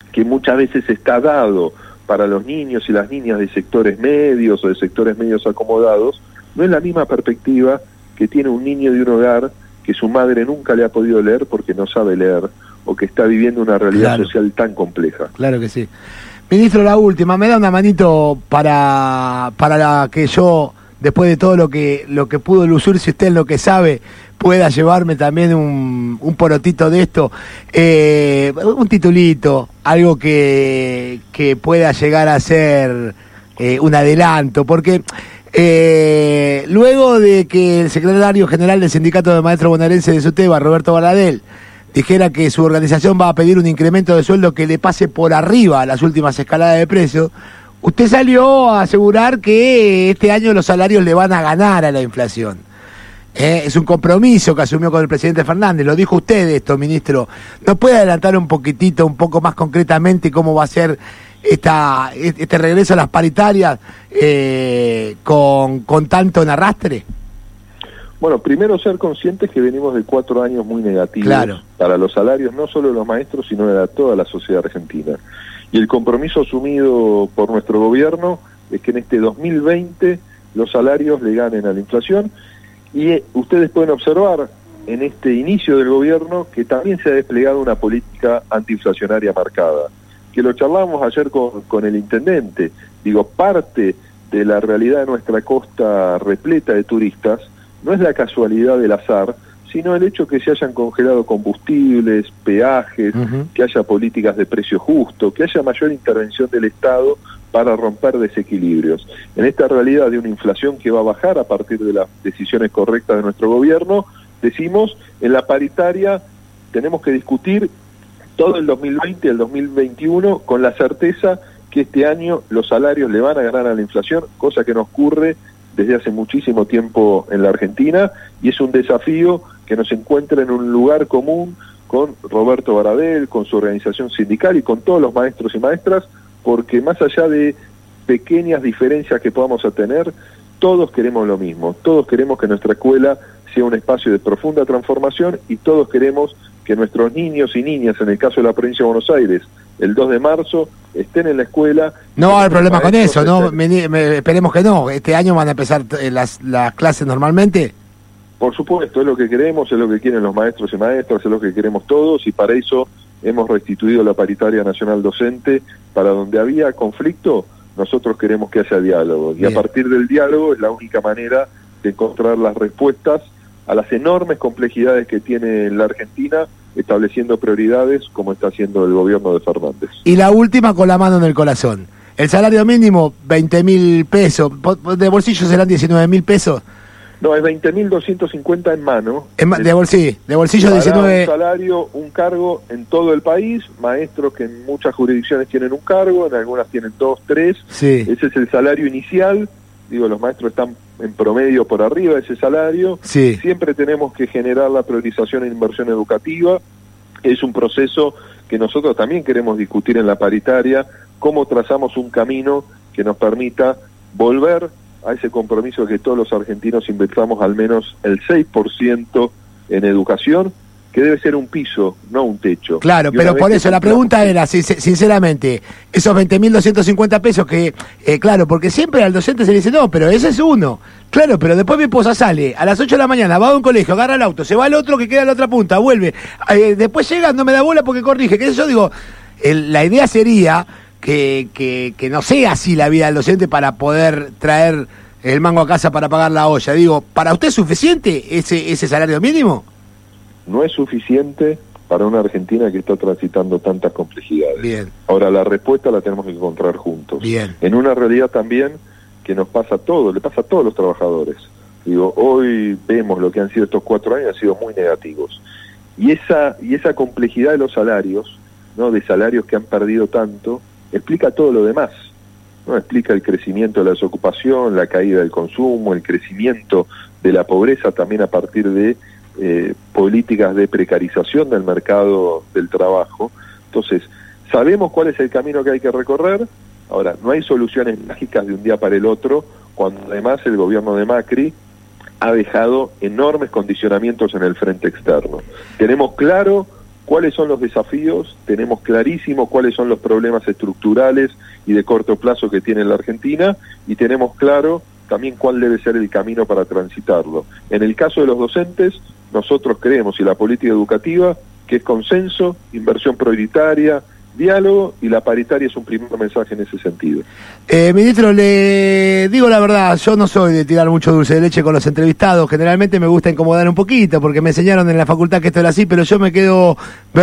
que muchas veces está dado para los niños y las niñas de sectores medios o de sectores medios acomodados, no es la misma perspectiva que tiene un niño de un hogar que su madre nunca le ha podido leer porque no sabe leer, o que está viviendo una realidad social tan compleja. Claro que sí. Ministro, la última, me da una manito para que yo, después de todo lo que pudo lucir, si usted lo que sabe, pueda llevarme también un porotito de esto, un titulito, algo que pueda llegar a ser un adelanto, porque luego de que el secretario general del Sindicato de Maestros Bonaerenses de SUTEBA, Roberto Baradel, dijera que su organización va a pedir un incremento de sueldo que le pase por arriba a las últimas escaladas de precios, usted salió a asegurar que este año los salarios le van a ganar a la inflación. Es un compromiso que asumió con el presidente Fernández, lo dijo usted esto, ministro. ¿Nos puede adelantar un poco más concretamente cómo va a ser este regreso a las paritarias con tanto en arrastre? Bueno, primero ser conscientes que venimos de 4 años muy negativos para los salarios, no solo de los maestros, sino de toda la sociedad argentina. Y el compromiso asumido por nuestro gobierno es que en este 2020 los salarios le ganen a la inflación, y ustedes pueden observar en este inicio del gobierno que también se ha desplegado una política antiinflacionaria marcada, que lo charlamos ayer con el intendente. Digo, parte de la realidad de nuestra costa repleta de turistas no es la casualidad del azar, sino el hecho que se hayan congelado combustibles, peajes, que haya políticas de precio justo, que haya mayor intervención del Estado para romper desequilibrios. En esta realidad de una inflación que va a bajar a partir de las decisiones correctas de nuestro gobierno, decimos, en la paritaria tenemos que discutir todo el 2020 y el 2021 con la certeza que este año los salarios le van a ganar a la inflación, cosa que no ocurre desde hace muchísimo tiempo en la Argentina, y es un desafío que nos encuentra en un lugar común con Roberto Baradel, con su organización sindical y con todos los maestros y maestras, porque más allá de pequeñas diferencias que podamos tener, todos queremos lo mismo, todos queremos que nuestra escuela sea un espacio de profunda transformación, y todos queremos que nuestros niños y niñas, en el caso de la provincia de Buenos Aires, el 2 de marzo, estén en la escuela. No va a haber problema con eso, ¿no? Esperemos que no. ¿Este año van a empezar las clases normalmente? Por supuesto, es lo que queremos, es lo que quieren los maestros y maestras, es lo que queremos todos, y para eso hemos restituido la paritaria nacional docente. Para donde había conflicto, nosotros queremos que haya diálogo. Bien. Y a partir del diálogo es la única manera de encontrar las respuestas a las enormes complejidades que tiene la Argentina, estableciendo prioridades como está haciendo el gobierno de Fernández. Y la última, con la mano en el corazón. El salario mínimo, 20.000 pesos. ¿De bolsillo serán 19.000 pesos? No, es 20.250 en mano. De bolsillo 19. Un salario, un cargo en todo el país, maestros que en muchas jurisdicciones tienen un cargo, en algunas tienen 2, 3. Sí. Ese es el salario inicial. Digo, los maestros están en promedio por arriba de ese salario. Sí. Siempre tenemos que generar la priorización en inversión educativa. Es un proceso que nosotros también queremos discutir en la paritaria, cómo trazamos un camino que nos permita volver a ese compromiso de que todos los argentinos invirtamos al menos el 6% en educación, que debe ser un piso, no un techo. Claro, pero por eso la pregunta era, sinceramente, esos 20.250 pesos que, claro, porque siempre al docente se le dice, no, pero ese es uno. Claro, pero después mi esposa sale a las 8 de la mañana, va a un colegio, agarra el auto, se va al otro que queda en la otra punta, vuelve. Después llega, no me da bola porque corrige. ¿Qué es eso? Digo, la idea sería que no sea así la vida del docente para poder traer el mango a casa para pagar la olla. Digo, ¿para usted es suficiente ese salario mínimo? No es suficiente para una Argentina que está transitando tantas complejidades. Bien. Ahora, la respuesta la tenemos que encontrar juntos. Bien. En una realidad también que nos pasa a todos, le pasa a todos los trabajadores. Digo, hoy vemos lo que han sido estos 4 años, han sido muy negativos. Y esa complejidad de los salarios, ¿no? De salarios que han perdido tanto, explica todo lo demás, ¿no? Explica el crecimiento de la desocupación, la caída del consumo, el crecimiento de la pobreza también a partir de políticas de precarización del mercado del trabajo. Entonces, sabemos cuál es el camino que hay que recorrer. Ahora, no hay soluciones mágicas de un día para el otro, cuando además el gobierno de Macri ha dejado enormes condicionamientos en el frente externo. Tenemos claro cuáles son los desafíos, tenemos clarísimo cuáles son los problemas estructurales y de corto plazo que tiene la Argentina, y tenemos claro también cuál debe ser el camino para transitarlo. En el caso de los docentes, nosotros creemos, y la política educativa, que es consenso, inversión prioritaria, diálogo, y la paritaria es un primer mensaje en ese sentido. Ministro, le digo la verdad, yo no soy de tirar mucho dulce de leche con los entrevistados, generalmente me gusta incomodar un poquito, porque me enseñaron en la facultad que esto era así, pero yo me quedo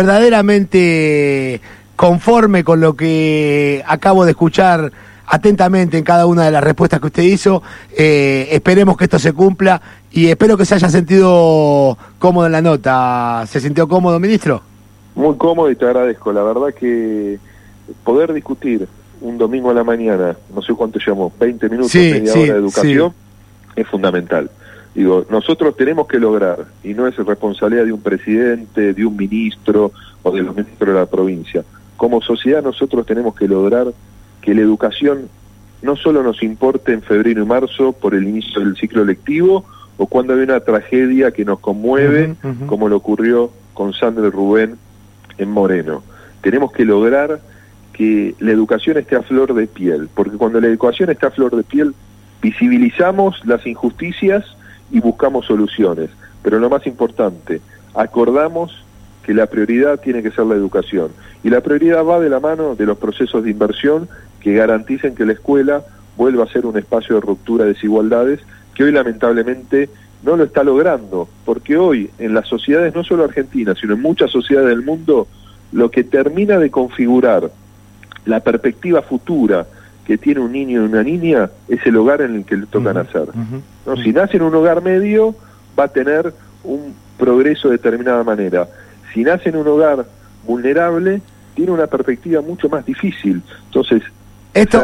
verdaderamente conforme con lo que acabo de escuchar atentamente en cada una de las respuestas que usted hizo. Esperemos que esto se cumpla y espero que se haya sentido cómodo en la nota. ¿Se sintió cómodo, ministro? Muy cómodo, y te agradezco. La verdad que poder discutir un domingo a la mañana, no sé cuánto llamó, 20 minutos, media hora de educación, es fundamental. Digo, nosotros tenemos que lograr, y no es responsabilidad de un presidente, de un ministro o de los ministros de la provincia. Como sociedad nosotros tenemos que lograr que la educación no solo nos importe en febrero y marzo por el inicio del ciclo lectivo o cuando hay una tragedia que nos conmueve, como lo ocurrió con Sandra y Rubén en Moreno. Tenemos que lograr que la educación esté a flor de piel, porque cuando la educación está a flor de piel, visibilizamos las injusticias y buscamos soluciones. Pero lo más importante, acordamos que la prioridad tiene que ser la educación. Y la prioridad va de la mano de los procesos de inversión que garanticen que la escuela vuelva a ser un espacio de ruptura de desigualdades, que hoy lamentablemente no lo está logrando, porque hoy en las sociedades, no solo argentinas, sino en muchas sociedades del mundo, lo que termina de configurar la perspectiva futura que tiene un niño y una niña es el hogar en el que le toca nacer. ¿No? Si nace en un hogar medio, va a tener un progreso de determinada manera. Si nace en un hogar vulnerable, tiene una perspectiva mucho más difícil. Entonces, esto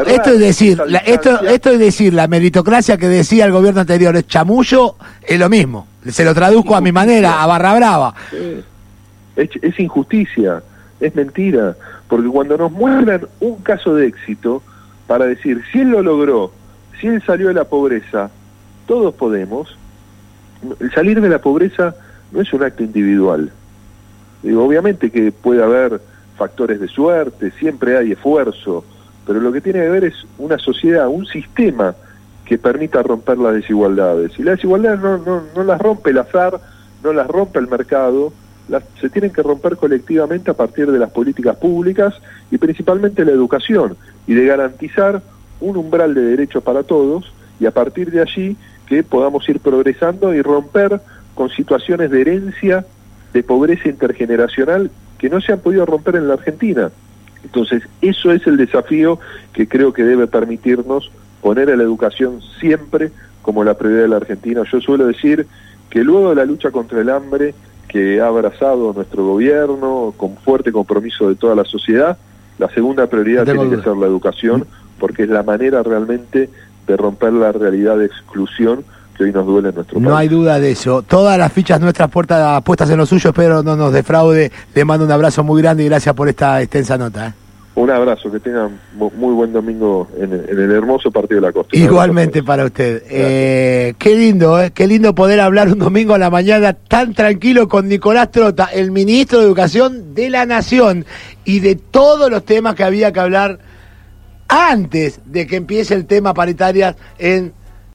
es decir, la meritocracia que decía el gobierno anterior es chamullo, es lo mismo. Se lo traduzco a mi manera, a barra brava. Es injusticia, es mentira, porque cuando nos muestran un caso de éxito para decir, si él lo logró, si él salió de la pobreza, todos podemos. El salir de la pobreza no es un acto individual. Digo, obviamente que puede haber factores de suerte, siempre hay esfuerzo, pero lo que tiene que ver es una sociedad, un sistema que permita romper las desigualdades. Y las desigualdades no las rompe el azar, no las rompe el mercado, se tienen que romper colectivamente a partir de las políticas públicas y principalmente la educación, y de garantizar un umbral de derechos para todos, y a partir de allí que podamos ir progresando y romper con situaciones de herencia, de pobreza intergeneracional que no se han podido romper en la Argentina. Entonces, eso es el desafío que creo que debe permitirnos poner a la educación siempre como la prioridad de la Argentina. Yo suelo decir que luego de la lucha contra el hambre que ha abrazado nuestro gobierno con fuerte compromiso de toda la sociedad, la segunda prioridad tiene que ser la educación, porque es la manera realmente de romper la realidad de exclusión que hoy nos duele en nuestro país. No hay duda de eso. Todas las fichas nuestras puestas en lo suyo, espero no nos defraude. Le mando un abrazo muy grande y gracias por esta extensa nota. Un abrazo, que tengan muy buen domingo en el hermoso partido de la Costa. Igualmente para usted. Qué lindo poder hablar un domingo a la mañana tan tranquilo con Nicolás Trota, el ministro de Educación de la Nación, y de todos los temas que había que hablar antes de que empiece el tema paritarias en